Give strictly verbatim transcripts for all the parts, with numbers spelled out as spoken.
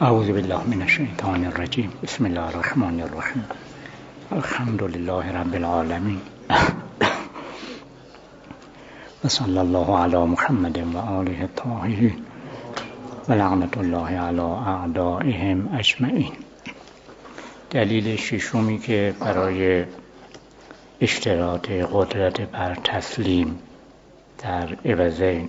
اعوذ بالله من الشیطان الرجیم. بسم الله الرحمن الرحیم. الحمد لله رب العالمین و صلی الله علی محمد و آله الطاهرین و لعنت الله علی اعدائهم اجمعین. دلیل ششمی که برای اشتراط قدرت بر تسلیم در عوضین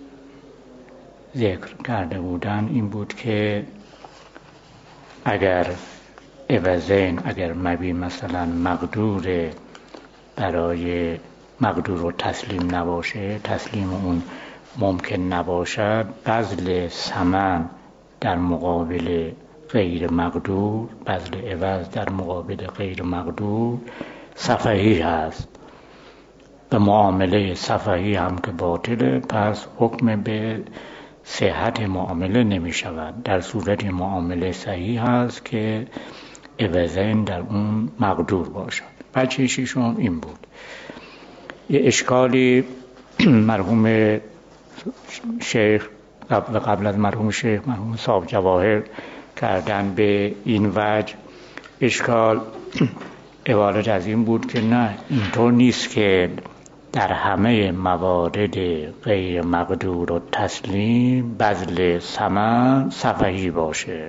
ذکر کرده بودن این بود که اگر عوضین اگر مبی مثلا مقدور برای مقدور رو تسلیم نباشه، تسلیم اون ممکن نباشد، بذل ثمن در مقابل غیر مقدور، بذل عوض در مقابل غیر مقدور سفهی هست و معامله سفهی هم که باطله، پس حکم به صحت معامله نمی شود. در صورت معامله صحیح هست که عوضین در اون مقدور باشد. بچه ششم این بود. یه اشکالی مرحوم شیخ و قبل از مرحوم شیخ مرحوم صاحب جواهر کردن به این وجه. اشکال عبارت از این بود که نه، اینطور نیست که در همه موارد غیر مقدور و تسلیم بذل ثمن سفهی باشه،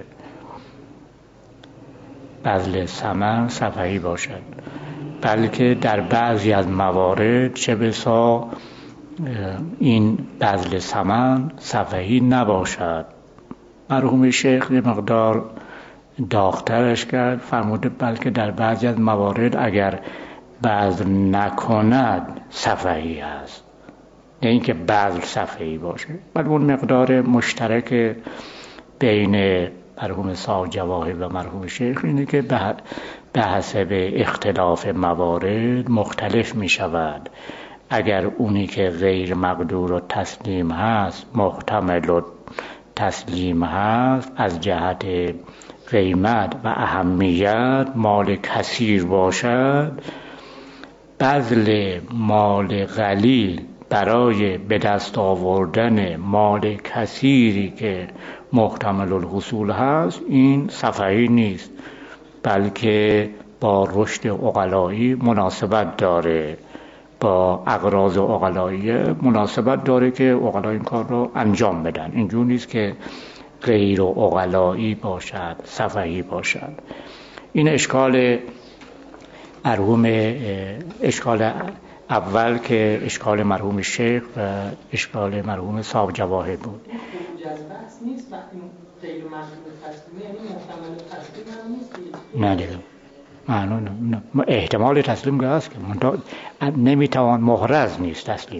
بذل ثمن سفهی باشد، بلکه در بعضی از موارد چه بسا این بذل ثمن سفهی نباشد. مرحوم شیخ یه مقدار داغ‌ترش کرد، فرموده بلکه در بعضی از موارد اگر بذل نکند سفهی است، نه اینکه بذل سفهی باشه. ولی اون مقدار مشترک بین مرحوم صاحب جواهر و مرحوم شیخ اینه که به حسب اختلاف موارد مختلف می شود. اگر اونی که غیر مقدور و تسلیم هست محتمل و تسلیم هست، از جهت قیمت و اهمیت مال کثیر باشد، بذل مال قلیل برای به دست آوردن مال کثیری که محتمل الحصول هست این سفهی نیست، بلکه با رشد عقلایی مناسبت داره، با اغراض عقلایی مناسبت داره که عقلا این کار رو انجام بدن. اینجور نیست که غیر عقلایی باشد، سفهی باشد. این اشکال مرحوم اشکال اول که اشکال مرحوم شیخ و اشکال مرحوم صاحب جواهر بود. جذبه نیست وقتی غیر مقدور تسلیم، یعنی محتمل تسلیم هم نیست. نه دیگه معلومه احتمال تسلیم که هست که نمیتوان محرز نیست تسلیم.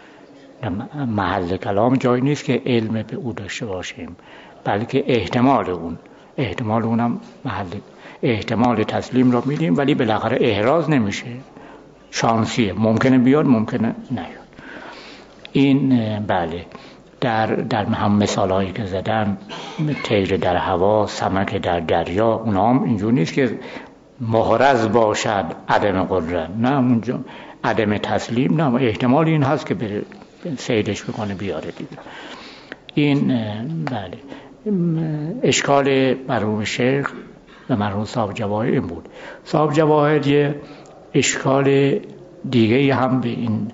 محل کلام جایی نیست که علم به او داشته باشیم، بلکه احتمال اون احتمال اونم محل احتمال تسلیم را میدیم، ولی بالاخره احراز نمیشه، شانسیه، ممکنه بیاد ممکنه نیاد. این بله در در هم مثالایی که زدم، طیر در هوا، سمک در دریا، اونا هم اینجور نیست که محرز باشد عدم قدرت، نه اونجا عدم تسلیم، نه احتمال این هست که بره سیدش بکنه بیاره دیگه. این بله اشکال مرحوم شیخ و مرحوم صاحب جواهر این بود. صاحب جواهر یه اشکال دیگه هم به این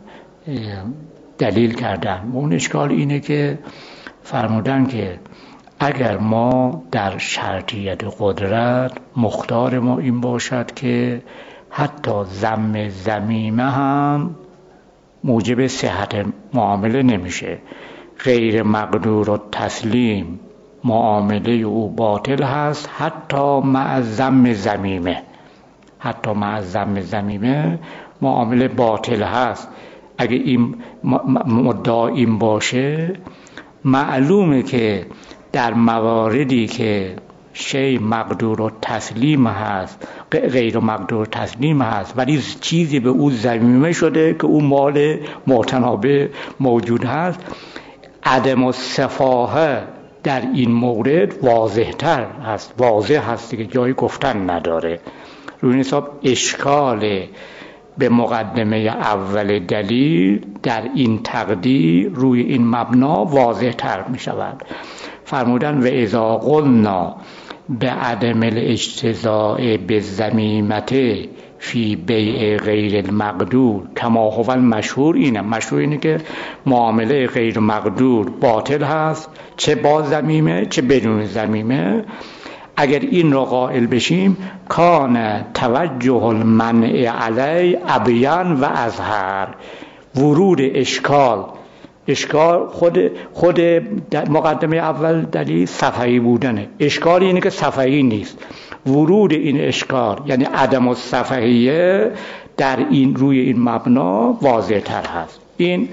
دلیل کردن. اون اشکال اینه که فرمودن که اگر ما در شرطیت قدرت مختار ما این باشد که حتی ذم ذمیمه هم موجب صحت معامله نمیشه، غیر مقدور و تسلیم معامله او باطل هست حتی مع ذم ذمیمه، حتی مع ذم ذمیمه معامله باطل هست. اگه این مدعا این باشه، معلومه که در مواردی که شی مقدور و تسلیم هست، غیر مقدور تسلیم هست، ولی چیزی به او ذمیمه شده که او مال معتنابه موجود هست، عدم السفاهه در این مورد واضح تر هست، واضح هست که جای گفتن نداره. روی این حساب اشکال به مقدمه اول دلیل در این تقدیر روی این مبنا واضح تر می شود. فرمودن و اذا قلنا به عدم الاجتزاء به ذمیمت فی بیع غیر المقدور کما هو المشهور، اینه مشهور اینه که معامله غیر مقدور باطل هست، چه با ذمیمه چه بدون ذمیمه. اگر این را قائل بشیم کان توجه المنع علی ابین و اظهر، ورود اشکال اشکال خود خود مقدمه اول دلیل صفحی بودنه، اشکال اینه که صفحی نیست. ورود این اشکال یعنی عدم الصفحیه در این روی این مبنا واضح تر هست. این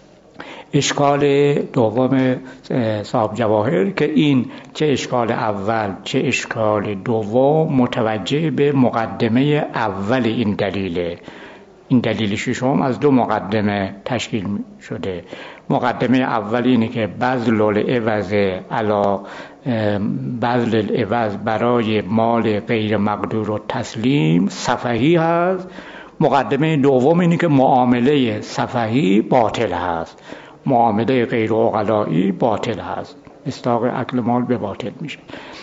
اشکال دوم صاحب جواهر که این چه اشکال اول چه اشکال دوم متوجه به مقدمه اول این دلیله. این دلیل ششم از دو مقدمه تشکیل شده. مقدمه اول اینه که بذل العوض علا بذل العوض برای مال غیر مقدور و تسلیم صفحی هست. مقدمه دوم اینه که معامله صفحی باطل هست، معامله غیر عقلائی باطل هست، مصداق اکل مال به باطل میشه.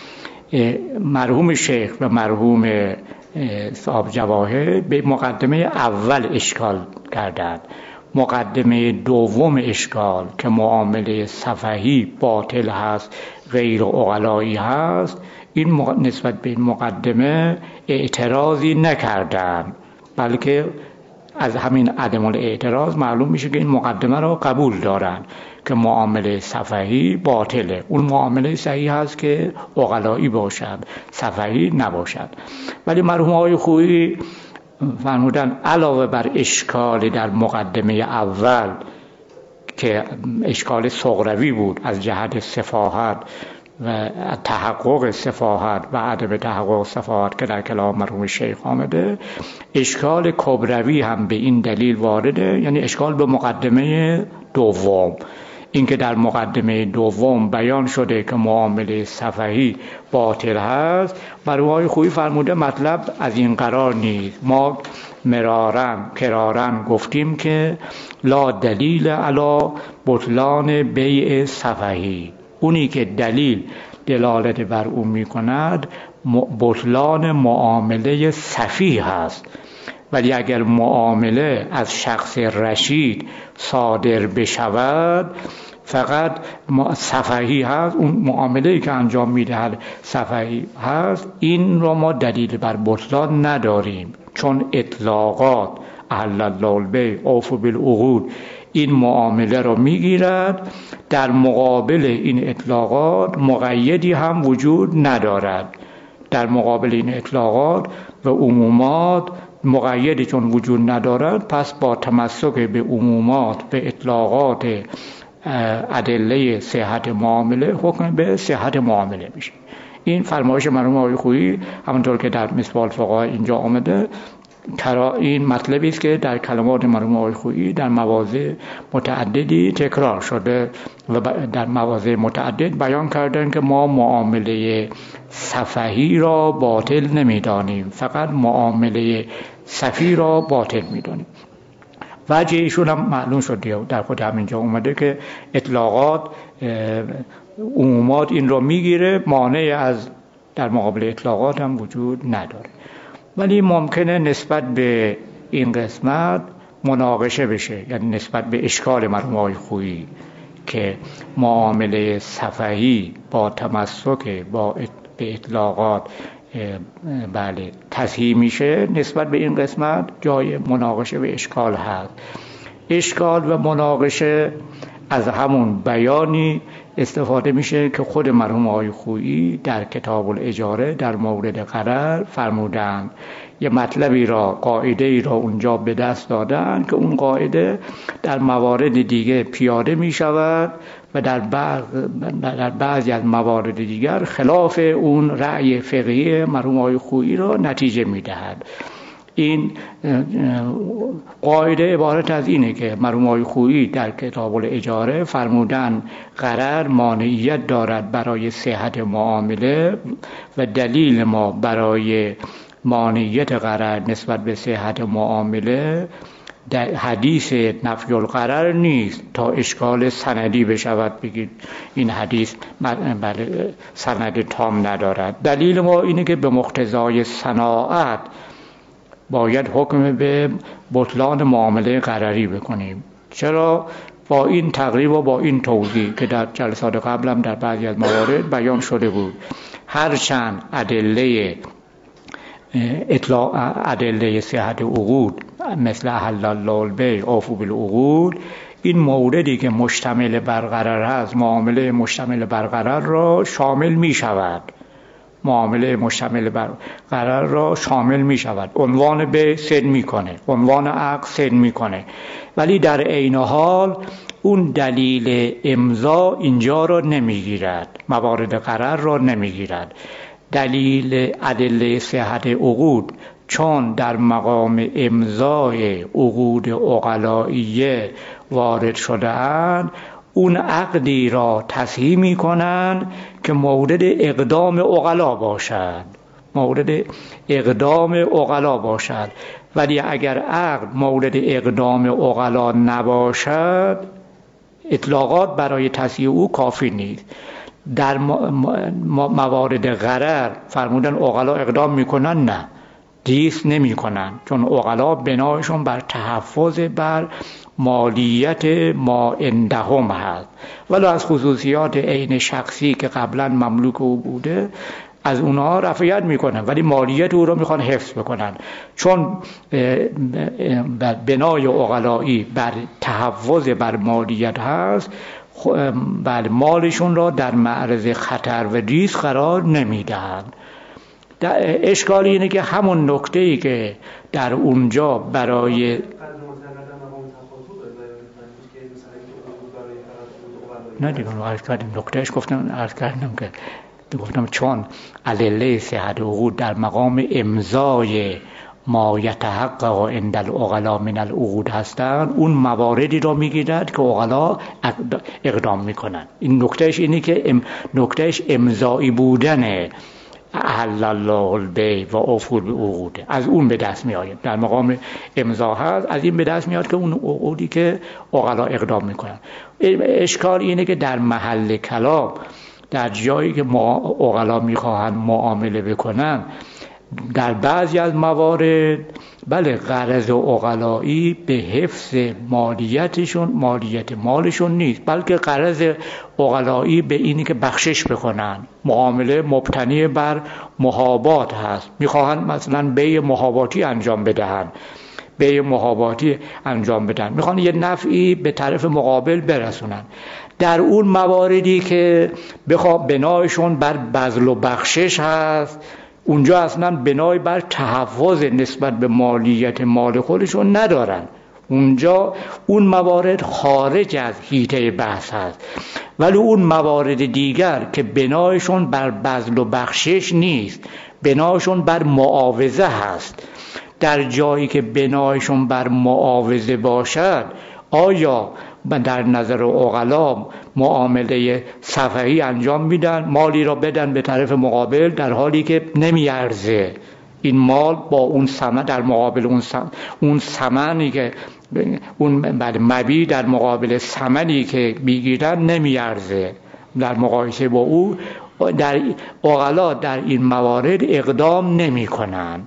مرحوم شیخ و مرحوم صاحب جواهر به مقدمه اول اشکال کردند. مقدمه دوم اشکال که معامله صفحی باطل هست، غیر عقلائی هست، این نسبت به این مقدمه اعتراضی نکردند، بلکه از همین عدم الاعتراض معلوم میشه که این مقدمه را قبول دارن که معامله صفحی باطله. اون معامله صحیح هست که عقلائی باشد، صفحی نباشد. ولی مرحوم آقای خویی فرمودن علاوه بر اشکال در مقدمه اول که اشکال صغروی بود از جهت سفاهت و تحقق سفاهت و عدم تحقق سفاهت که در کلام مرحوم شیخ آمده، اشکال کبروی هم به این دلیل وارده، یعنی اشکال به مقدمه دوم. اینکه در مقدمه دوم بیان شده که معامله صفحی باطل هست، مرحوم آقای خویی فرموده مطلب از این قرار نیست. ما مرارن کرارن گفتیم که لا دلیل علی بطلان بیع صفحی، اونی که دلیل دلالت بر اون می کند بطلان معامله صفیح هست. ولی اگر معامله از شخص رشید صادر بشود فقط صفحی هست، اون معامله‌ای که انجام میدهد صفحی هست، این رو ما دلیل بر بطلان نداریم، چون اطلاقات احل الله البیع اوفوا بالعقود این معامله رو میگیرد. در مقابل این اطلاقات مقیدی هم وجود ندارد. در مقابل این اطلاقات و عمومات مقیدی چون وجود ندارد، پس با تمسک به عمومات به اطلاقات ادله صحت معامله حکم به صحت معامله میشه. این فرمایش مرحوم آقای خویی همونطور که در مصباح الفقهاء اینجا آمده، این مطلبی است که در کلمات مرحوم آقای خویی در مواضع متعددی تکرار شده و در مواضع متعدد بیان کردن که ما معامله صفحی را باطل نمیدانیم، فقط معامله صفی را باطل میدانیم. وجه ایشون هم معلوم شده در خود همینجا اومده که اطلاقات عمومات این را میگیره، مانع از در مقابل اطلاقات هم وجود نداره. ولی ممکنه نسبت به این قسمت مناقشه بشه، یعنی نسبت به اشکال مرحوم آقای خویی که معامله صفحی با تمسک با به اطلاقات بله تصحیح میشه، نسبت به این قسمت جای مناقشه و اشکال هست. اشکال و مناقشه از همون بیانی استفاده میشه که خود مرحوم آقای خویی در کتاب الاجاره در مورد قرار فرمودند. یه مطلبی را، قاعده ای را اونجا به دست دادن که اون قاعده در موارد دیگه پیاده می شود و در بعض در بعضی از موارد دیگر خلاف اون رأی فقهی مرحوم آقای خویی را نتیجه می دهد. این قاعده عبارت از اینه که مرحوم آقای خویی در کتاب الاجاره فرمودن قرار مانعیت دارد برای صحت معامله و دلیل ما برای مانعیت قرار نسبت به صحت معامله در حدیث نفی الغرر نیست تا اشکال سندی بشود بگید این حدیث بله سند تام ندارد. دلیل ما اینه که به مقتضای صناعت باید حکم به بطلان معامله غرری بکنیم. چرا؟ با این تقریب و با این توضیح که در جلسات قبلم در بعضی از موارد بیان شده بود، هرچند ادله اطلاع ادله صحت عقود مثل احل الله البیع اوفوا بالعقود، این موردی که مشتمل بر غرر هست معامله مشتمل بر غرر را شامل می شود. معامله مشتمل بر غرر را شامل می شود. عنوان به سن می کنه، عنوان عقد سن می کنه، ولی در عین حال اون دلیل امضا اینجا را نمی گیرد، موارد غرر را نمی گیرد. دلیل ادله صحت عقود چون در مقام امضای عقود عقلائیه وارد شده اند، اون عقدی را تصحیح می کنند که مورد اقدام عقلا باشد، مورد اقدام عقلا باشد. ولی اگر عقد مورد اقدام عقلا نباشد، اطلاقات برای تصحیح او کافی نیست. در موارد غرر فرمودن عقلا اقدام میکنن، نه، دیس نمی کنن، چون عقلا بنایشون بر تحفظ بر مالیت ما عندهم هست، ولی از خصوصیات عین شخصی که قبلا مملوک او بوده از اونها رفعیت میکنن، ولی مالیت او رو میخوان حفظ بکنن، چون بنای عقلایی بر تحفظ بر مالیت هست، بر مالشون را در معرض خطر و ریسک قرار نمیدهند. اشکال اینه که همون نکته‌ای که در اونجا برای نه دیگه عرض کردیم نکتهش گفتم عرض کردم که گفتم چون ادله صحت عقود در مقام امضای ما یتحقق عند العقلاء من العقود هستند، اون مواردی را میگیرد که عقلا اقدام میکنن. این نکتهش اینه که ام نکتهش امضایی بودنه، احل الله البیع و اوفوا بالعقود، از اون به دست میآید. در مقام امضا هست، از این به دست میاد که اون عقودی که عقلا اقدام میکنن. اشکال اینه که در محل کلام، در جایی که عقلا میخواهند معامله بکنن، در بعضی از موارد بله غرض عقلایی به حفظ مالیتشون مالیت مالشون نیست، بلکه غرض عقلایی به اینی که بخشش بکنن. معامله مبتنی بر محابات هست، میخواهند مثلا بیع محاباتی انجام بدهند، بیع محاباتی انجام بدن، میخوان یه نفعی به طرف مقابل برسونن. در اون مواردی که بخواه بنایشون بر بذل و بخشش هست، اونجا اصلا بنای بر تحفظ نسبت به مالیت مال خودشون ندارن، اونجا اون موارد خارج از حیطه بحث هست. ولی اون موارد دیگر که بنایشون بر بذل و بخشش نیست، بنایشون بر معاوضه هست، در جایی که بنایشون بر معاوضه باشد، آیا در نظر عقلا معامله صفحی انجام میدن، مالی را بدن به طرف مقابل در حالی که نمیارزه این مال با اون ثمن، در مقابل اون ثمن، اون ثمنی که اون بعد مبی در مقابل ثمنی که میگیرن نمیارزه، در مقایسه با او در عقلا در این موارد اقدام نمی کنن.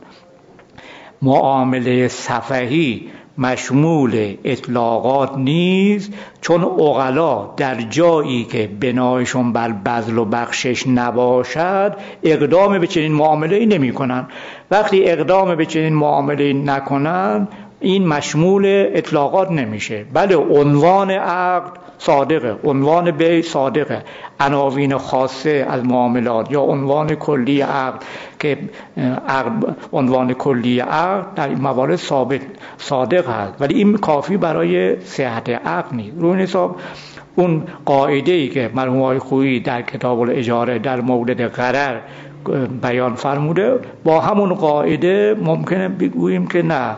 معامله صفحی مشمول اطلاقات نیست، چون عقلا در جایی که بنایشون بر بذل و بخشش نباشد اقدام به چنین معامله ای نمی کنن. وقتی اقدام به چنین معامله ای نکنن، این مشمول اطلاقات نمیشه. بله عنوان عقد صادقه، عنوان بیع صادقه، عناوین خاصه از معاملات یا عنوان کلی عقد که عقد عنوان کلی عقد در این موارد ثابت صادق هست، ولی این کافی برای صحت عقد نیست. روی حساب اون قاعده‌ای که مرحوم آقای خویی در کتاب الاجاره در مورد غرر بیان فرموده، با همون قاعده ممکنه بگوییم که نه،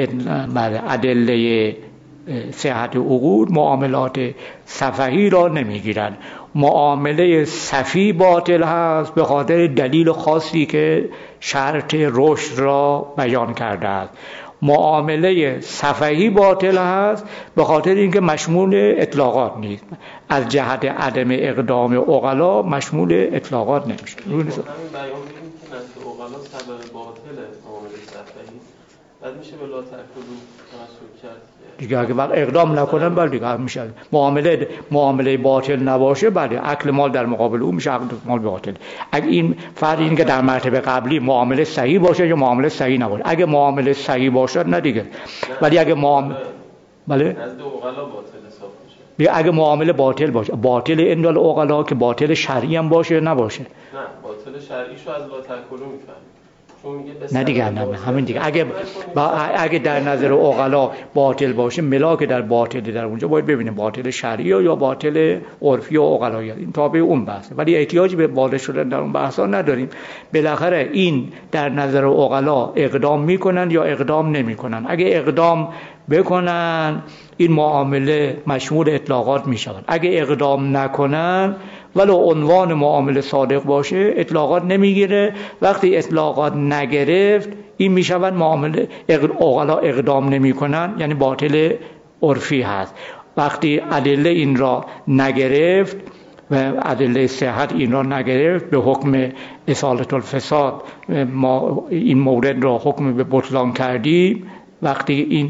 ادله صحت عقود معاملات صفحی را نمیگیرند. معامله صفی باطل هست به خاطر دلیل خاصی که شرط رشد را بیان کرده است. معامله سفهی باطل هست به خاطر اینکه مشمول اطلاقات نیست، از جهت عدم اقدام عقلا مشمول اطلاقات نمیشه. همین بیان میگیم که نزد عقلا سبب باطل معامله سفهی، بعد میشه به لا تأکلوا تمسک کرد دیگه. اگه وقت اقدام نکنن بله دیگه میشه معامله معامله باطل نباشه، بله اکل مال در مقابل او میشه اکل مال باطل. اگه این فرض این که در مرتبه قبلی معامله صحیح باشه یا معامله صحیح نباشه، اگه معامله صحیح باشه نه دیگه، ولی اگه معامله بله نزد عقلا باطل حساب میشه. اگه معامله باطل باشه، باطل اندال عقلا که باطل شرعی هم باشه نباشه، نه باطل شرعیشو از لا تأکلوا میفهمیم. نه دیگه نه همین دیگه. اگه اگه در نظر عقلا باطل باشه، ملاک در باطل در اونجا باید ببینیم باطل شرعی یا باطل عرفی یا عقلایی، این تابع اون بحثه، ولی احتیاجی به بالا شدن در اون بحثا نداریم. بالاخره این در نظر عقلا اقدام میکنن یا اقدام نمیکنن. اگه اقدام بکنن این معامله مشمول اطلاقات میشود، اگه اقدام نکنن ولو عنوان معامله صادق باشه اطلاقات نمیگیره. وقتی اطلاقات نگرفت این میشود معامله عقلا اقدام نمیکنن، یعنی باطل عرفی هست. وقتی ادله این را نگرفت و ادله صحت این را نگرفت، به حکم اصالت الفساد ما این مورد را حکم به بطلان کردیم. وقتی این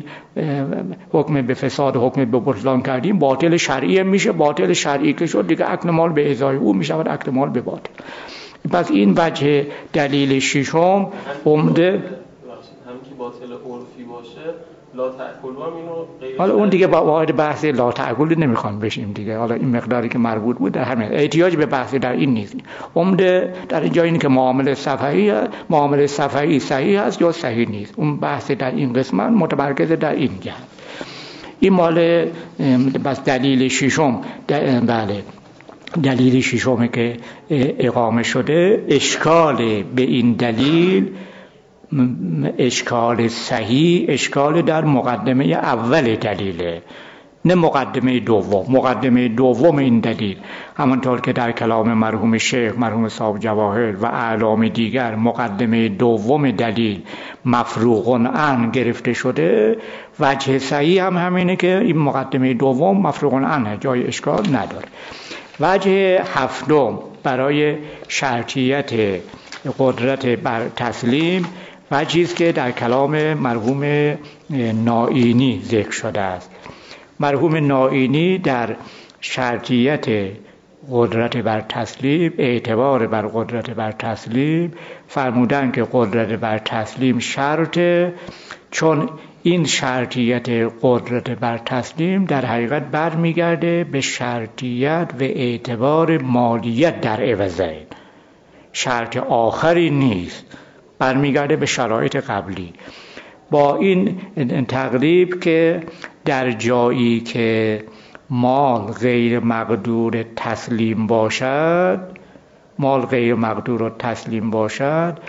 حکم به فساد حکم به بطلان کردیم باطل شرعی میشه، باطل شرعی که شد دیگه اکل مال به ازای او میشود اکل مال به باطل. پس این وجه دلیل ششم عمده هم که باطل عرفی باشه لا تأکلوا هم اینو غیر. حالا اون دیگه با وارد بحث لا تأکل نمیخوام بشیم دیگه. حالا این مقداری که مربوط بود در همین احتیاج به بحث در این نیست. عمده در اینجا اینه که معامله صفحی معامله صفحی صحیح است یا صحیح نیست. اون بحث در این قسمت متمرکز در این جهت. این مال بس دلیل ششم. بله دلیل ششم که اقامه شده. اشکال به این دلیل اشکال صحیح اشکال در مقدمه اول دلیله، نه مقدمه دوم. مقدمه دوم این دلیل همانطور که در کلام مرحوم شیخ مرحوم صاحب جواهر و اعلام دیگر مقدمه دوم دلیل مفروغ عن گرفته شده، وجه صحیح هم همینه که این مقدمه دوم مفروغ عنه، جای اشکال نداره. وجه هفتم برای شرطیت قدرت بر تسلیم وجهی است که در کلام مرحوم نائینی ذکر شده است. مرحوم نائینی در شرطیت قدرت بر تسلیم، اعتبار بر قدرت بر تسلیم فرمودن که قدرت بر تسلیم شرطه، چون این شرطیت قدرت بر تسلیم در حقیقت برمیگرده به شرطیت و اعتبار مالیت در عوضین، شرط آخری نیست، برمیگرده به شرایط قبلی. با این تقریب که در جایی که مال غیر مقدور تسلیم باشد، مال غیر مقدور تسلیم باشد،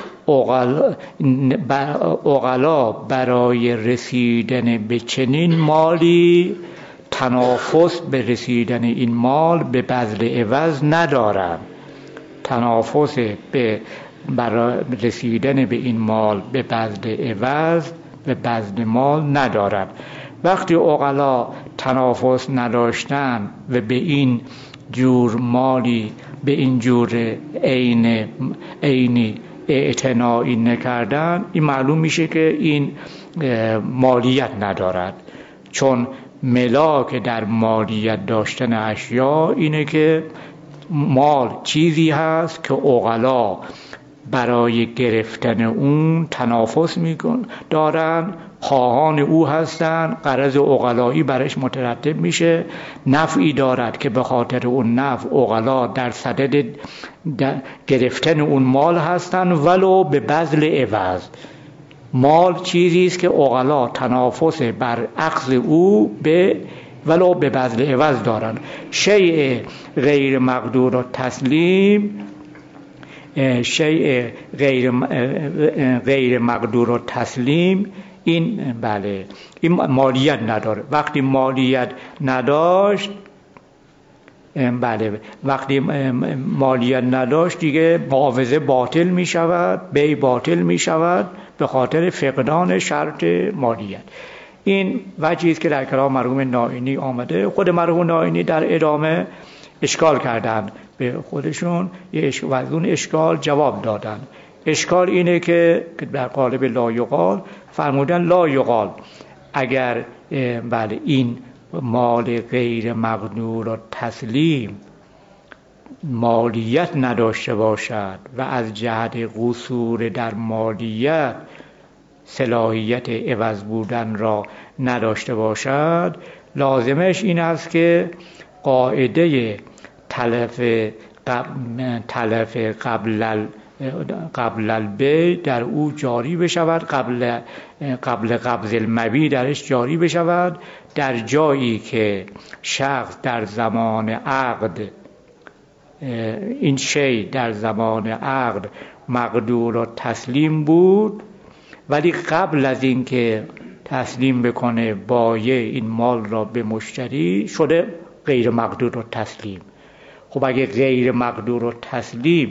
عقلا برای رسیدن به چنین مالی تنافس به رسیدن این مال به بذل عوض ندارند. تنافس به برای رسیدن به این مال به بذل عوض به بذل مال ندارند. وقتی عقلا تنافس نداشتن و به این جور مالی به این جور عین عینی اعتنایی نکردن، این معلوم میشه که این مالیت ندارد. چون ملاک در مالیت داشتن اشیا اینه که مال چیزی هست که عقلا برای گرفتن اون تنافس میکن دارن، خواهان او هستن، غرض عقلایی برش مترتب میشه، نفعی دارد که به خاطر اون نفع عقلا در صدد گرفتن اون مال هستن ولو به بذل عوض. مال چیزی است که عقلا تنافس بر اخذ او به ولو به بذل عوض دارن. شیء غیر مقدور و تسلیم شیء غیر غیر مقدور و تسلیم این بله این مالیت نداره. وقتی مالیت نداشت بله وقتی مالیت نداشت دیگه معاوضه باطل می شود، بی باطل می شود به خاطر فقدان شرط مالیت. این وجهی است که در کلام مرحوم نائینی آمده. خود مرحوم نائینی در ادامه اشکال کردند به خودشون، یه و از اون اشکال جواب دادن. اشکال اینه که در قالب لا یقال فرمودن لا یقال اگر بله این مال غیر مقدور و تسلیم مالیت نداشته باشد و از جهت قصور در مالیت صلاحیت عوض بودن را نداشته باشد، لازمش این است که قاعده تلف تلف قبل قبل البیع در او جاری بشود، قبل قبل قبض المبیع درش جاری بشود. در جایی که شخص در زمان عقد این شی در زمان عقد مقدور و تسلیم بود، ولی قبل از اینکه تسلیم بکنه بایع این مال را به مشتری شده غیر مقدور و تسلیم. خب اگه غیر مقدور و تسلیم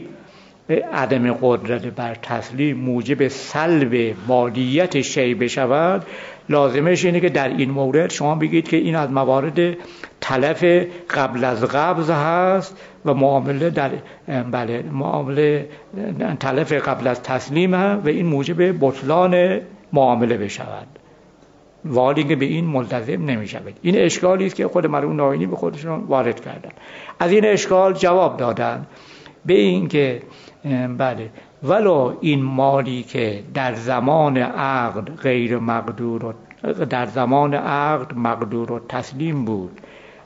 عدم قدرت بر تسلیم موجب سلب مالیت شی بشود، لازمش اینه که در این مورد شما بگید که این از موارد تلف قبل از قبض هست و معامله در بله معامله تلف قبل از تسلیم هست و این موجب بطلان معامله بشود، ولی که به این ملتزم نمی شود. این اشکالی است که خود مرحوم نائینی به خودشون وارد کردن. از این اشکال جواب دادن به این که بله ولو این مالی که در زمان عقد غیر مقدور و در زمان عقد مقدور و تسلیم بود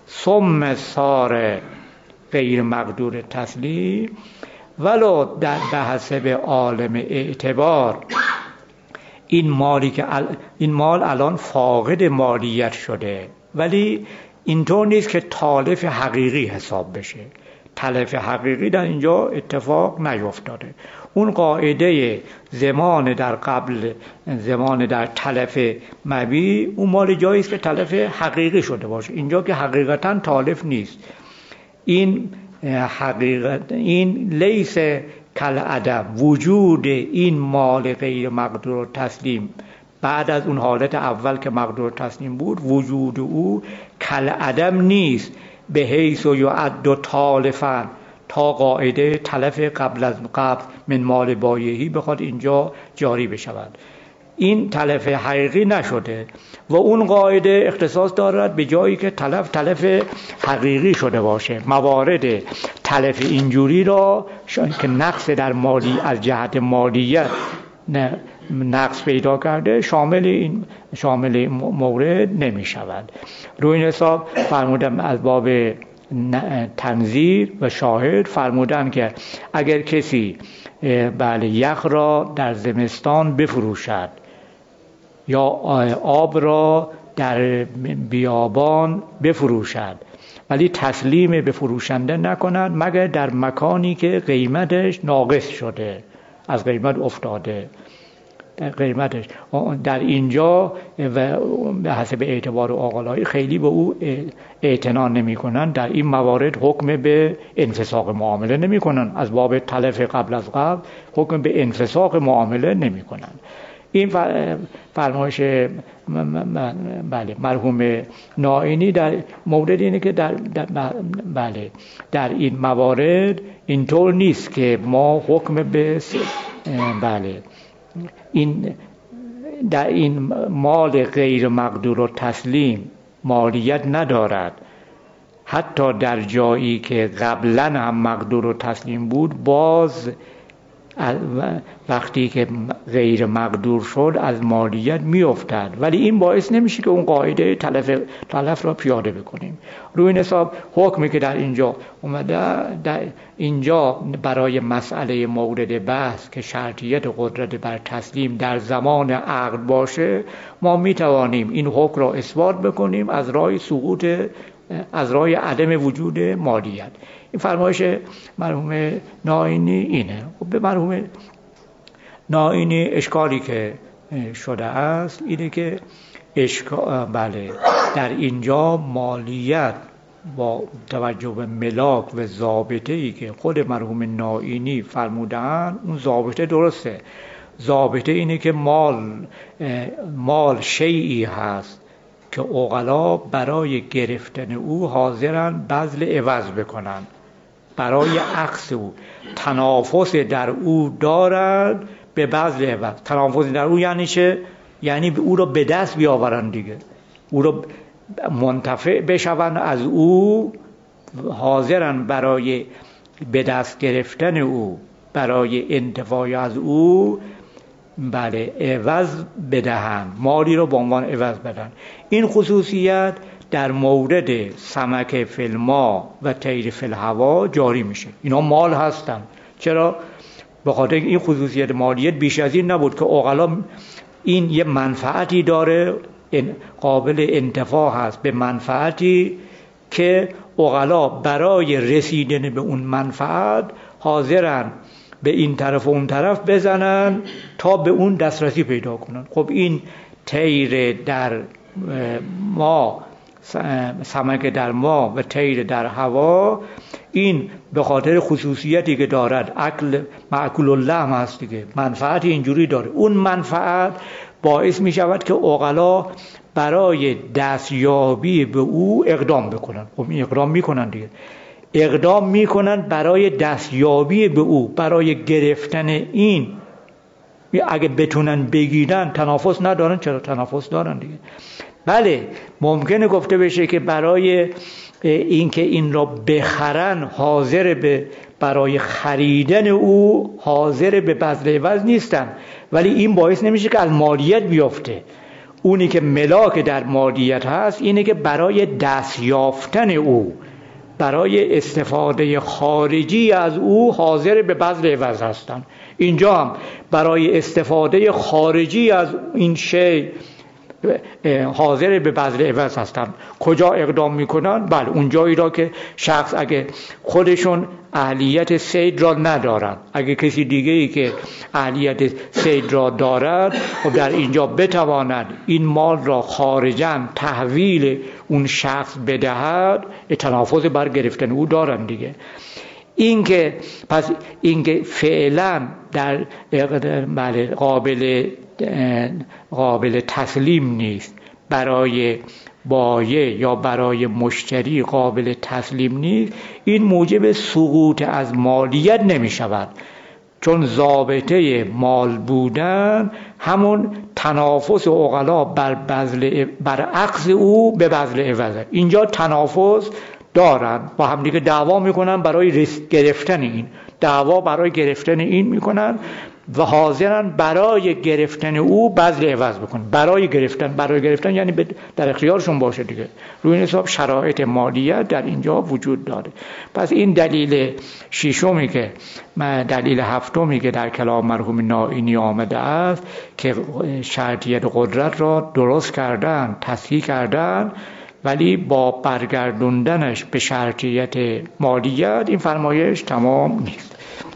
ثم صار غیر مقدور تسلیم، ولو در به حسب عالم اعتبار این مالی که این مال الان فاقد مالیت شده، ولی اینطور نیست که تالف حقیقی حساب بشه. تلف حقیقی در اینجا اتفاق نیفتاده. اون قاعده زمان در قبل زمان در تلف مبیع اون مال جایی است که تلف حقیقی شده باشه. اینجا که حقیقتا تالف نیست. این حقیقت این لیس کل عدم، وجود این مال غیر مقدور تسلیم بعد از اون حالت اول که مقدور تسلیم بود، وجود او کل عدم نیست به حیث و یعد و تالفن تا قاعده تلف قبل از قبض من مال بایعی بخواد اینجا جاری بشود. این تلف حقیقی نشده و اون قاعده اختصاص دارد به جایی که تلف تلف حقیقی شده باشه. موارد تلف اینجوری را که نقص در مالی از جهت مالیت نقص پیدا کرده شامل این شامل مورد نمی شود. روی این حساب فرمودم از باب تنظیر و شاهد فرمودن که اگر کسی بله یخ را در زمستان بفروشد یا آب را در بیابان بفروشد ولی تسلیم به فروشنده نکند مگر در مکانی که قیمتش ناقص شده، از قیمت افتاده قیمتش، در اینجا و به حسب اعتبار عقلایی خیلی به او اعتنا نمی کنن. در این موارد حکم به انفساق معامله نمی کنن. از باب تلف قبل از قبل حکم به انفساق معامله نمی کنن. این فرمایش بله مرحوم نائینی در مورد اینه که در, در بله در این موارد اینطور نیست که ما حکم به بله این در این مال غیر مقدور و تسلیم مالیت ندارد، حتی در جایی که قبلا هم مقدور و تسلیم بود باز وقتی که غیر مقدور شد از مالیت می افتد، ولی این باعث نمیشه که اون قاعده تلف تلف را پیاده بکنیم. روی این حساب حکمی که در اینجا اومده در اینجا برای مسئله مورد بحث که شرطیت قدرت بر تسلیم در زمان عقد باشه، ما می توانیم این حکم را اثبات بکنیم از راه سقوط از راه عدم وجود مالیت. این فرمایش مرحوم نائینی اینه. به مرحوم نائینی اشکالی که شده است اینه که اشکال بله در اینجا مالیت با توجه به ملاک و ضابطه‌ای که خود مرحوم نائینی فرمودن، اون ضابطه درسته. ضابطه اینه که مال مال شیئی هست که عقلا برای گرفتن او حاضرن بذل عوض بکنن، برای عکس او تنافس در او دارد به بذل عوض. تنافس در او یعنی چه؟ یعنی او را به دست بیاورن دیگه، او را منتفع بشون از او، حاضرن برای به دست گرفتن او، برای انتفاع از او بله عوض بدهن، مالی رو به عنوان عوض بدن. این خصوصیت در مورد سمک فی الماء و طیر فی الهوا جاری میشه. اینا مال هستن. چرا؟ به خاطر این خصوصیت مالیت بیش از این نبود که عقلا این یه منفعتی داره، قابل انتفاع هست به منفعتی که عقلا برای رسیدن به اون منفعت حاضرن به این طرف و اون طرف بزنن تا به اون دسترسی پیدا کنن. خب این طیر در ما، سمک در ما و طیر در هوا، این به خاطر خصوصیتی که دارد، اکل مأکول اللحم هست دیگه، منفعت اینجوری داره. اون منفعت باعث می شود که عقلا برای دستیابی به او اقدام بکنن. خب این اقدام میکنن دیگه، اقدام میکنن برای دستیابی به او، برای گرفتن این. اگه بتونن بگیرن تنافس ندارن، چرا تنافس دارن دیگه. بله ممکنه گفته بشه که برای این که این را بخرن حاضر به برای خریدن او حاضر به بذل عوض نیستن، ولی این باعث نمیشه که از مالیت بیافته. اونی که ملاک در مالیت هست اینه که برای دست یافتن او، برای استفاده خارجی از او حاضر به بذل عوض هستن. اینجا هم برای استفاده خارجی از این شی حاضر به بذل عوض هستن. کجا اقدام میکنن؟ بله اون جایی را که شخص اگه خودشون اهلیت صید را ندارن، اگه کسی دیگه ای که اهلیت صید را دارد و در اینجا بتواند این مال را خارجاً تحویل اون شخص بدهد، تنافس بر گرفتن او دارن دیگه. این که پس این که فعلا در بله قابل قابل تسلیم نیست، برای بایع یا برای مشتری قابل تسلیم نیست، این موجب سقوط از مالیت نمی شود، چون ضابطه مال بودن همون تنافس عقلا بر بذل بر عکس او به بذل عوض. اینجا تنافس دارن، با هم دیگه دعوا میکنن برای گرفتن این، دعوا برای گرفتن این میکنن و حاضرن برای گرفتن او بذل عوض بکنن. برای گرفتن برای گرفتن یعنی در اختیارشون باشه دیگه. روی این حساب شرایط مالیت در اینجا وجود داره. پس این دلیل ششمی که دلیل هفتمی که در کلام مرحوم نائینی آمده است که شرطیت قدرت را درست کردن، تصحیح کردن، ولی با برگردوندنش به شرطیت مالیت این فرمایش تمام نیست.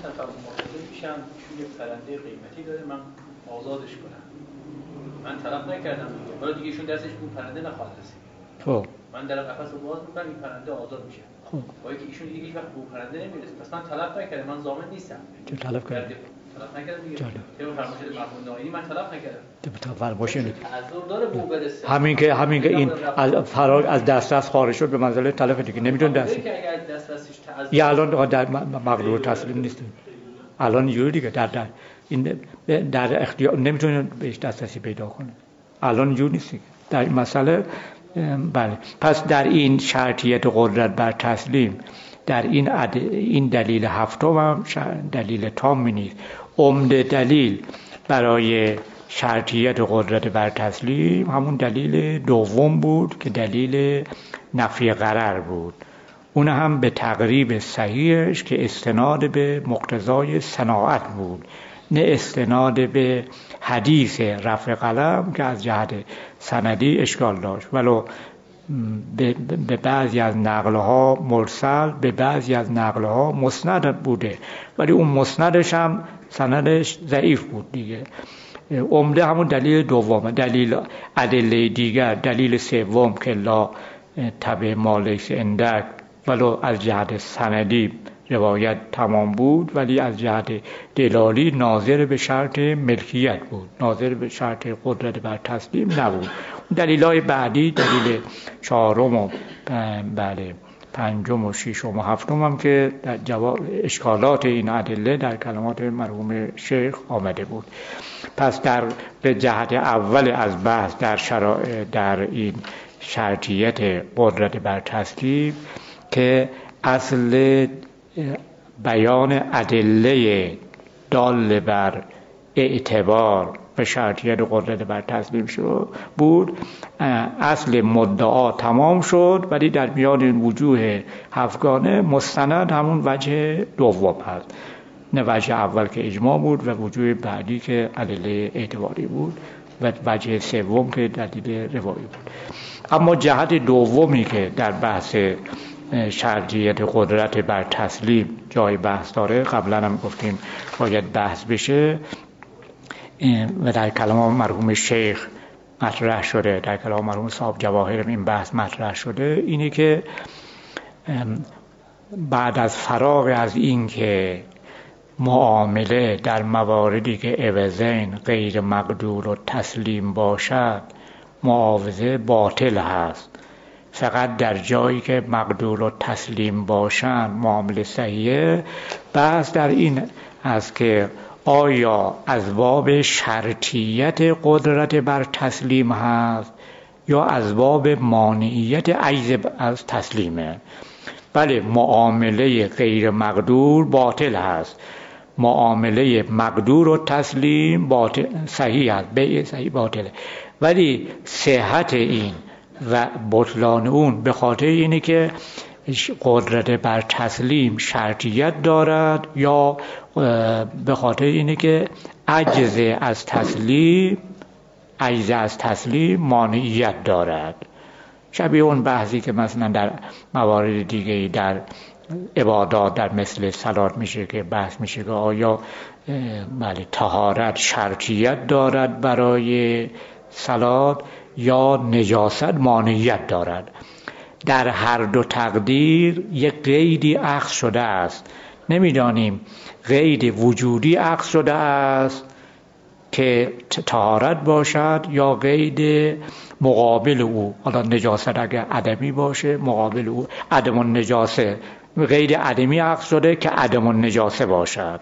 قیمتی داره من آزادش کنم، من طلب نکردم دیگه، ولی دیگه ایشون دستش اون پرنده نخواهد رسید. خب من در قفس رو باز میکنم، این پرنده آزاد میشه. خب با اینکه ایشون دیگه هیچ وقت به پرنده نمیرسه، پس من طلب نکردم، من ضامن نیستم. چه طلب کردی؟ طلب نکردم دیگه. که اون فرمایش مرحوم نائینی من طلب نکردم. تو فرمایش تعذر داره بو برسه. همین که همین که این از فرار از دسترس خارج شد به منزله طلب دیگه نمیدون دست. که اگر دسترسش تعذر یا الان در مقدور تسلیم نیست. الان یوری دیگه در در این در اختیار نمیتونه بهش دسترسی پیدا کنه. الان جور نیست در این مسئله. بله پس در این شرطیت قدرت بر تسلیم، در این عد... این دلیل هفتم هم دلیل تامی نیست. عمده دلیل برای شرطیت قدرت بر تسلیم همون دلیل دوم بود که دلیل نفی غرر بود. اون هم به تقریب صحیحش که استناد به مقتضای صناعت بود، نه استناد به حدیث رفع قلم که از جهت سندی اشکال داشت، ولو به بعضی از نقلها مرسل، به بعضی از نقلها مسند بوده، ولی اون مسندش هم سندش ضعیف بود دیگه. عمده همون دلیل دوم. دلیل ادله دیگر، دلیل سوم که لا تبع مالک اندک ولو از جهت سندی روایت تمام بود، ولی از جهت دلالی ناظر به شرط ملکیت بود، ناظر به شرط قدرت بر تسلیم نبود. دلیلای بعدی، دلیل چهارم و بله پنجم و ششم و هفتم هم که در جواب اشکالات این ادله در کلمات مرحوم شیخ آمده بود. پس در به جهت اول از بحث در شرایط در این شرطیت قدرت بر تسلیم که اصل بیان ادله دال بر اعتبار به شرطیت قدرت بر تسلیم شد بود، اصل مدعا تمام شد، ولی در میان این وجوه هفتگانه مستند همون وجه دوم هست، نه وجه اول که اجماع بود و وجوه بعدی که ادله اعتباری بود و وجه سوم که دلیل روایی بود. اما جهت دومی که در بحث شرطیت قدرت بر تسلیم جای بحث داره، قبلا هم گفتیم باید بحث بشه و در کلام مرحوم شیخ مطرح شده، در کلام مرحوم صاحب جواهر این بحث مطرح شده، اینه که بعد از فراغ از این که معامله در مواردی که عوضین غیر مقدور و تسلیم باشد معاوضه باطل هست، فقط در جایی که مقدور و تسلیم باشند معامله صحیحه. بحث در این است که آیا از باب شرطیت قدرت بر تسلیم هست یا از باب مانعیت عجز از تسلیمه. بله، معامله غیر مقدور باطل هست، معامله مقدور و تسلیم باطل صحیح است، بیع صحیح باطله، ولی صحت این و بطلان اون به خاطر اینه که قدرت بر تسلیم شرطیت دارد یا به خاطر اینه که عجز از تسلیم عجز از تسلیم مانعیت دارد. شبیه اون بحثی که مثلا در موارد دیگه در عبادات در مثل صلات میشه که بحث میشه که آیا بله طهارت شرطیت دارد برای صلات یا نجاست مانعیت دارد. در هر دو تقدیر یک قیدی اخذ شده است، نمیدانیم قید وجودی اخذ شده است که طهارت باشد یا قید مقابل او، حالا نجاست اگر عدمی باشه مقابل او عدم النجاسه، قید عدمی اخذ شده که عدم النجاسه باشد.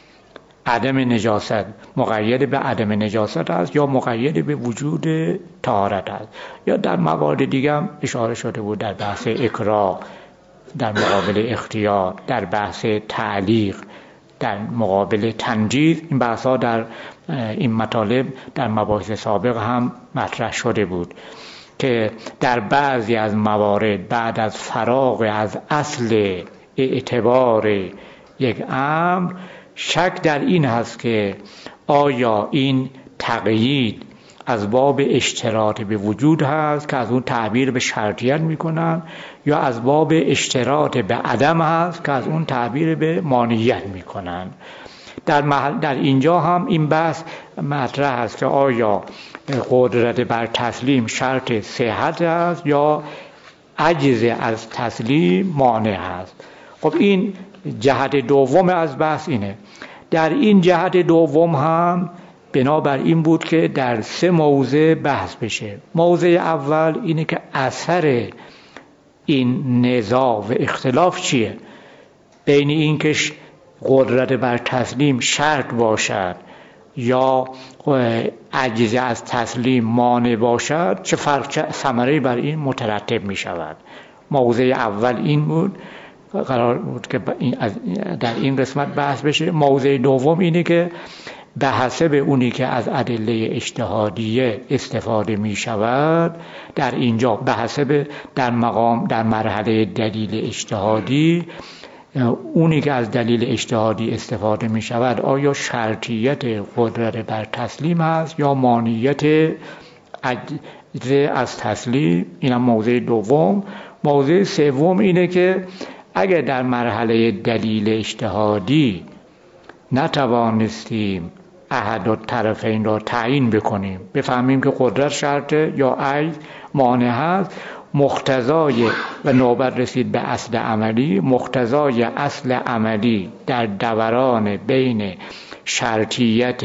عدم نجاست مقید به عدم نجاست است یا مقید به وجود طهارت است. یا در موارد دیگه هم اشاره شده بود در بحث اکراه، در مقابل اختیار، در بحث تعلیق، در مقابل تنجیز. این بحث ها در این مطالب در مباحث سابق هم مطرح شده بود که در بعضی از موارد بعد از فراغ از اصل اعتبار یک امر شک در این هست که آیا این تقیید از باب اشتراط به وجود هست که از اون تعبیر به شرطیت میکنن یا از باب اشتراط به عدم هست که از اون تعبیر به مانعیت میکنن. در, محل در اینجا هم این بحث مطرح است که آیا قدرت بر تسلیم شرط صحت است یا عجز از تسلیم مانع است. خب این جهت دوم از بحث اینه. در این جهت دوم هم بنابر این بود که در سه موضع بحث بشه. موضع اول اینه که اثر این نزاع و اختلاف چیه بین این که قدرت بر تسلیم شرط باشد یا عجز از تسلیم مانع باشد، چه فرق چه ثمره بر این مترتب می شود. موضع اول این بود، قرار بود که در این قسمت بحث بشه. موضع دوم اینه که به حسب اونی که از ادله اجتهادیه استفاده می شود، در اینجا به حسب در مقام در مرحله دلیل اجتهادی اونی که از دلیل اجتهادی استفاده می شود آیا شرطیت قدرت بر تسلیم هست یا مانعیت عجز از تسلیم. این هم موضع دوم. موضع سوم اینه که اگر در مرحله دلیل اجتهادی نتوانستیم احد الطرفین را تعیین بکنیم، بفهمیم که قدرت شرطه یا عجز مانع هست، مقتضای و نوبت رسید به اصل عملی، مقتضای اصل عملی در دوران بین شرطیت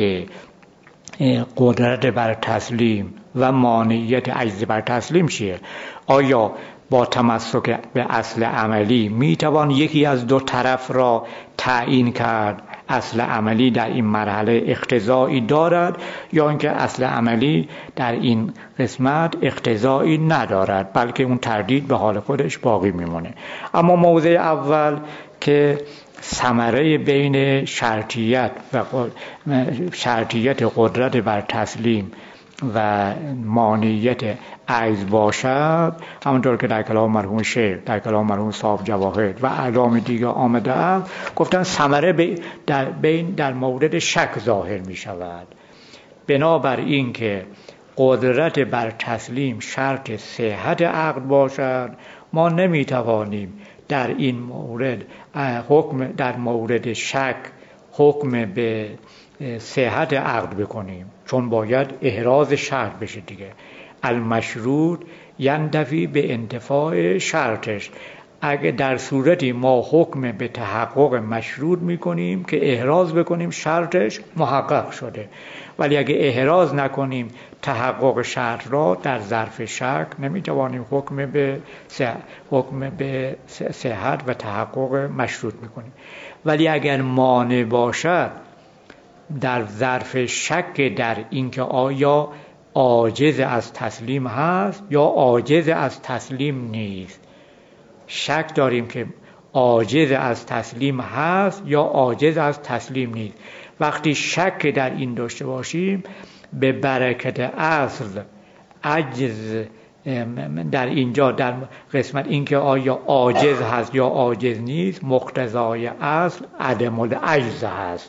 قدرت بر تسلیم و مانعیت عجز بر تسلیم چیه؟ آیا با تمسک به اصل عملی میتوان یکی از دو طرف را تعیین کرد؟ اصل عملی در این مرحله اقتضایی دارد یا اینکه اصل عملی در این قسمت اقتضایی ندارد، بلکه اون تردید به حال خودش باقی میمونه. اما موضع اول که ثمره بین شرطیت و شرطیت قدرت بر تسلیم و مانعیت عجز باشد، همونطور که در کلام مرحوم شیخ، در کلام مرحوم صاحب جواهر و اعلام دیگه آمده است، گفتن ثمره در بین در مورد شک ظاهر می شود. بنابر این که قدرت بر تسلیم شرط صحت عقد باشد، ما نمی توانیم در این مورد حکم در مورد شک حکم به صحت عقد بکنیم، چون باید احراز شرط بشه دیگه. المشروط ینتفی به انتفاع شرطش. اگه در صورتی ما حکم به تحقق مشروط میکنیم که احراز بکنیم شرطش محقق شده، ولی اگه احراز نکنیم تحقق شرط را، در ظرف شک نمیتوانیم حکم به حکم به صحت و تحقق مشروط میکنیم. ولی اگر مانع باشد در ظرف شک در اینکه آیا عاجز از تسلیم هست یا عاجز از تسلیم نیست، شک داریم که عاجز از تسلیم هست یا عاجز از تسلیم نیست. وقتی شک در این داشته باشیم، به برکت اصل عجز در اینجا در قسمت اینکه آیا عاجز هست یا عاجز نیست، مقتضای اصل عدم العجز هست.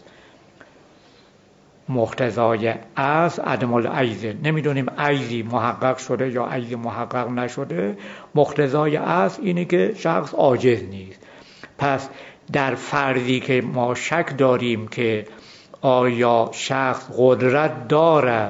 مقتضای اصل عدم العجز، نمیدونیم عجزی محقق شده یا عجزی محقق نشده، مقتضای اصل اینه که شخص عاجز نیست. پس در فرضی که ما شک داریم که آیا شخص قدرت دارد،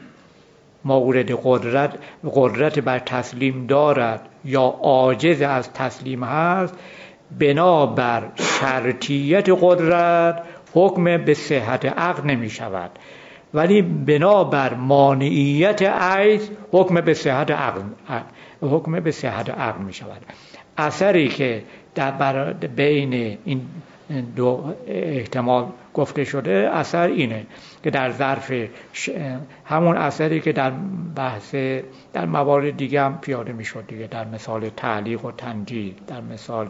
مورد قدرت قدرت بر تسلیم دارد یا عاجز از تسلیم هست، بنابر شرطیت قدرت حکم به صحت عقد نمی شود، ولی بنابر مانعیت عجز حکم به صحت عقد حکم به صحت عقد می شود. اثری که در بین این دو احتمال گفته شده، اثر اینه که در ظرف ش... همون اثری که در بحث در موارد دیگه هم پیاده می شد دیگه، در مثال تعلیق و تنجید، در مثال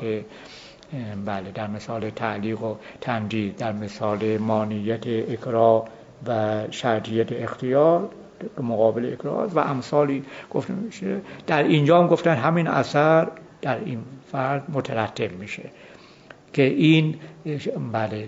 بله در مثال تعلیق و تنجید، در مثال مانعیت اکراه و شرطیت اختیار مقابل اکراه و امثالی گفته میشه. در اینجا هم گفتن همین اثر در این فرد مترتب میشه که این بله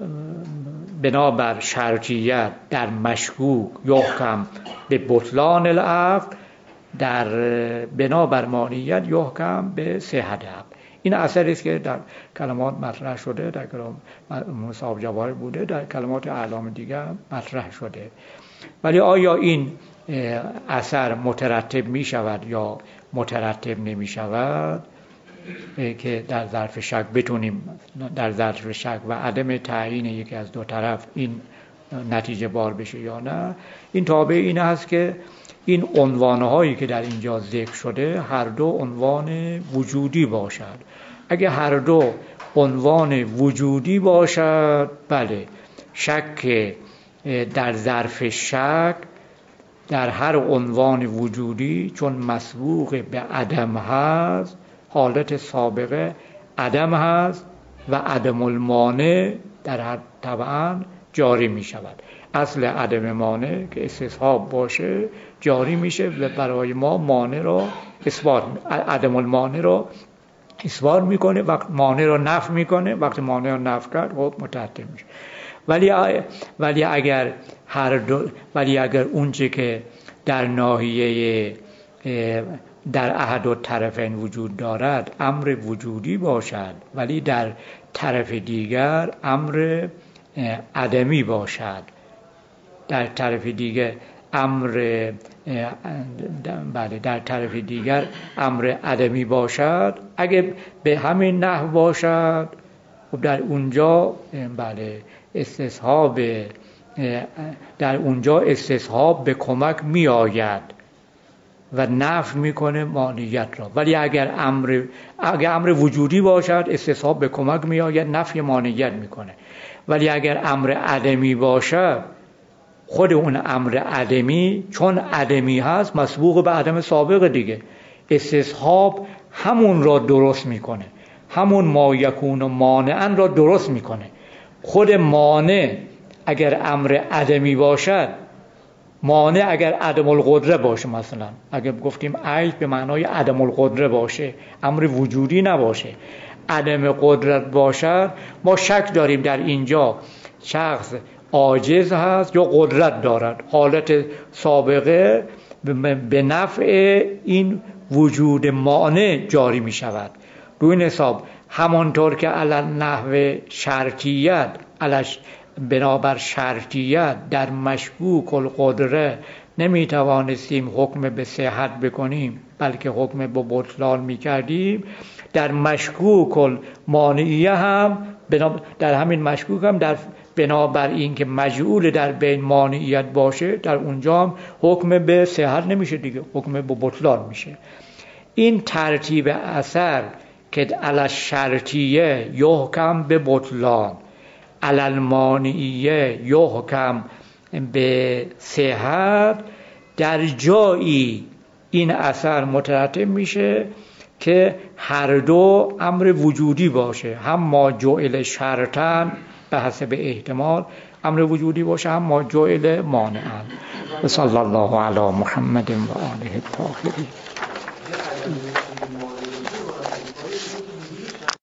بنابر شرطیت در مشکوک یحکم به بطلان العقد، در بنابر مانعیت یحکم به صحت عقد. این اثری است که در کلمات مطرح شده، در کلام صاحب جواهر بوده، در کلمات اعلام دیگه مطرح شده. ولی آیا این اثر مترتب می شود یا مترتب نمی شود که در ظرف شک بتونیم در ظرف شک و عدم تعیین یکی از دو طرف این نتیجه بار بشه یا نه، این تابع این است که این عنوانهایی که در اینجا ذکر شده هر دو عنوان وجودی باشد. اگه هر دو عنوان وجودی باشد، بله شک در ظرف شک در هر عنوان وجودی چون مسبوق به عدم هست، حالت سابقه عدم هست و عدم المانع در هر طبعا جاری می شود. اصل عدم مانع که استصحاب باشه جاری میشه و برای ما مانع رو اثبات، عدم المانع رو اثبات میکنه، وقت مانع رو نفی میکنه، وقتی مانع رو نفی کرد خب مترتب میشه. ولی ولی اگر هر دو ولی اگر اونچه که در ناحیه در احد الطرفین وجود دارد امر وجودی باشد، ولی در طرف دیگر امر عدمی باشد، در طرف دیگه امر بله در طرف دیگر امر عدمی باشد، اگه به همین نحو باشد خب در اونجا بله استصحاب در اونجا استصحاب به کمک می آید و نفی میکنه مانعیت را. ولی اگر امر اگر امر وجودی باشد استصحاب به کمک می آید، نفی مانعیت میکنه. ولی اگر امر عدمی باشد خود اون امر عدمی چون عدمی هست مسبوق به عدم سابق دیگه، استصحاب همون را درست میکنه، همون ما یکون و مانعن را درست میکنه. خود مانع اگر امر عدمی باشد، مانع اگر عدم القدره باشه، مثلا اگر گفتیم عیب به معنای عدم القدره باشه، امر وجودی نباشه، عدم قدرت باشد، ما شک داریم در اینجا شخص عاجز هست یا قدرت دارد. حالت سابقه به نفع این وجود مانع جاری می شود. روی این حساب همانطور که علی نحو شرطیت علش بنابر شرطیت در مشکوک القدره نمی توانستیم حکم به صحت بکنیم بلکه حکم به بطلان می کردیم، در مشکوک المانعیه هم در همین مشکوک هم در بنابر این که مجعول در بین مانعیت باشه در اونجا هم حکم به صحت نمیشه دیگه، حکم به بطلان میشه. این ترتیب اثر که علی شرطیه یحکم به بطلان، علی المانعیه یحکم به صحت، در جایی این اثر مترتب میشه که هر دو امر وجودی باشه، هم ما جعل شرطن به حسب احتمال امر وجودی باشه، هم ما جعل مانعن. و صلی الله علی محمد و آله الطاهرین.